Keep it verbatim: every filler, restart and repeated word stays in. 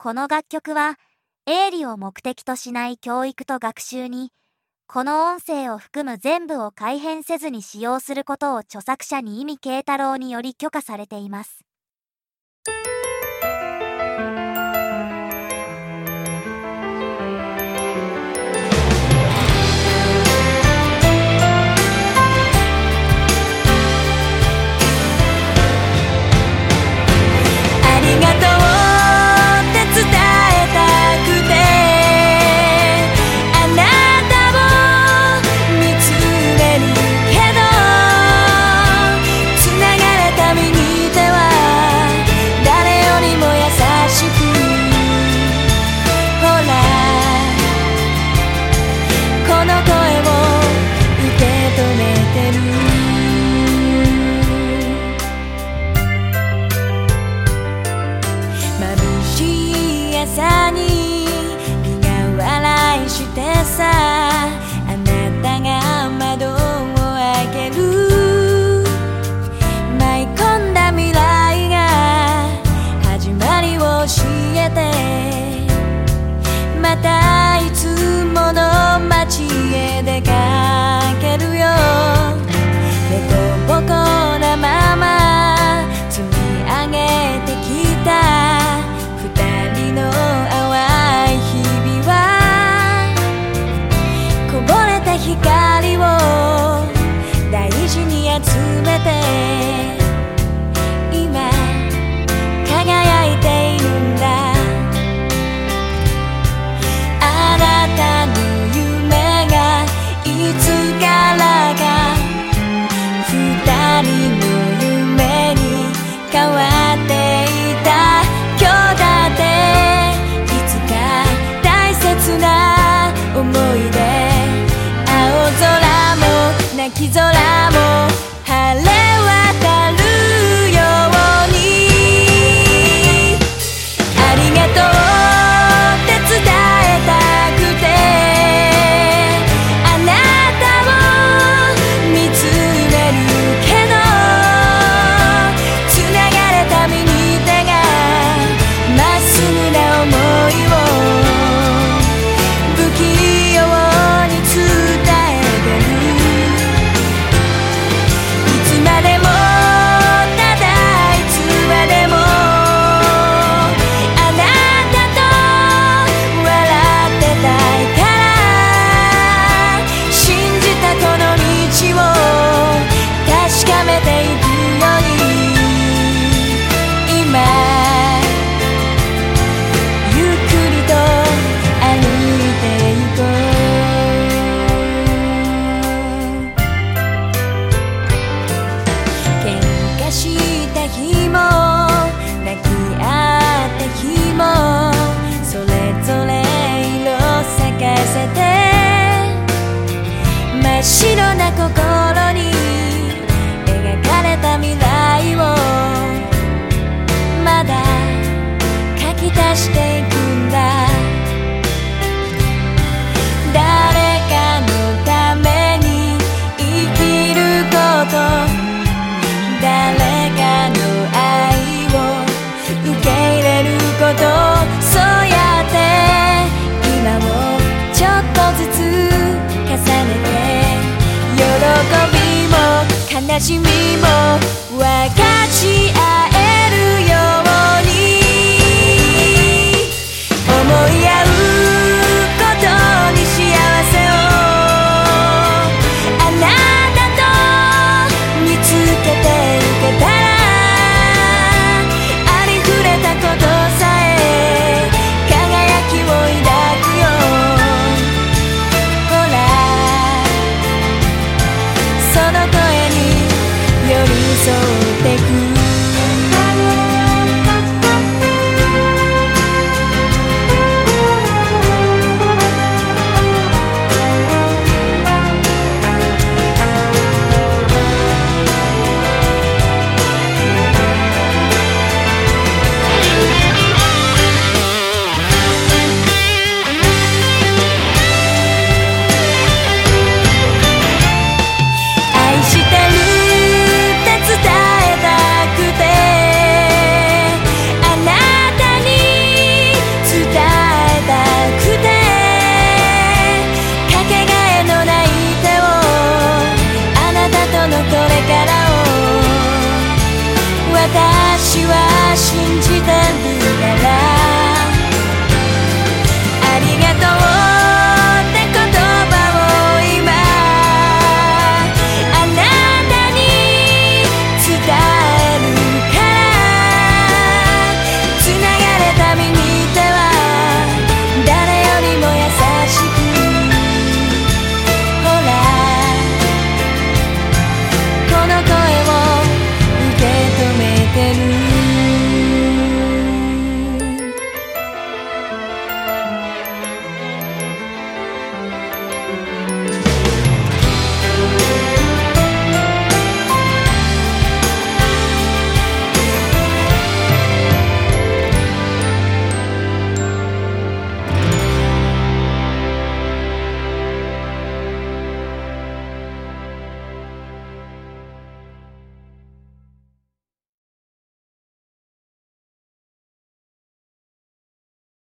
この楽曲は営利を目的としない教育と学習に、この音声を含む全部を改変せずに使用することを著作者に意味慶太郎により許可されています。 朝に苦笑いしてさ、あなたが窓を開ける、舞い込んだ未来が始まりを教えて、またいつもの街へ出かけるよ。でこぼこなまま積み上げてきた二人の淡い日々は、こぼれた光を大事に集めて今輝いているんだ。あなたの夢がいつからか二人の夢に変わっていた。今日だっていつか大切な思い出、青空も泣き空も晴れ渡るように、ありがとうって伝えたくて、あなたを見つめるけど、つながれた身に手がまっすぐな想いを不器用に伝えてる。いつまでもただいつまでもあなたと笑ってたいから、信じたこの道を確かめていくように、今ゆっくりと歩いていこう。喧嘩した日も泣き合った日も、それぞれ色咲かせて、真っ白な心に描かれた未来をまだ書き足していくんだ。誰かのために生きること、誰かの愛を受け入れること、そうやって今をちょっとずつ重ねて、喜びも悲しみも分かち